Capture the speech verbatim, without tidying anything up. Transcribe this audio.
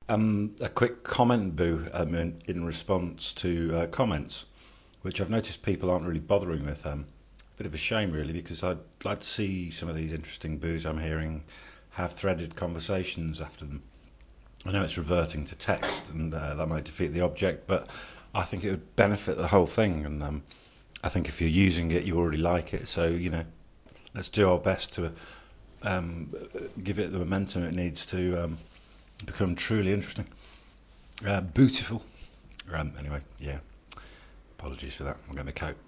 Um, a quick comment, Boo, um, in, in response to uh, comments, which I've noticed people aren't really bothering with. Um, bit of a shame, really, because I'd like to see some of these interesting boos I'm hearing have threaded conversations after them. I know it's reverting to text, and uh, that might defeat the object, but I think it would benefit the whole thing. And um, I think if you're using it, you already like it. So you know, let's do our best to um, give it the momentum it needs to um, become truly interesting, uh, beautiful. Um, anyway, yeah. Apologies for that. I'm going to coat.